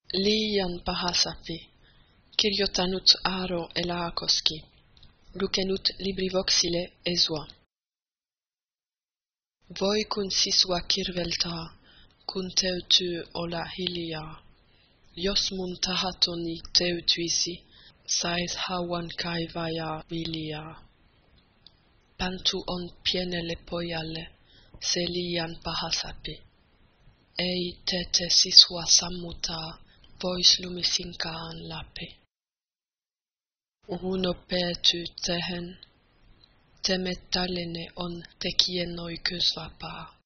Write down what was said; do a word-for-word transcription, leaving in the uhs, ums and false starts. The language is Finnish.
Liian paha sapi. Kirjoittanut Aaro Elakoski. Lukenut LibriVoxille Esua. Voi kun sisua kirveltaa, kun täytyy olla hiljaa. Jos mun tahatoni täytyisi, sais hauan kaivajaa viljaa. Pantu on pienelle pojalle, se liian paha sapi. Ei tete sisua sammuttaa, pois lumisinkaan läpi. Runo päätyy tähän. Temettallinen on tekijänoikeusvapaa.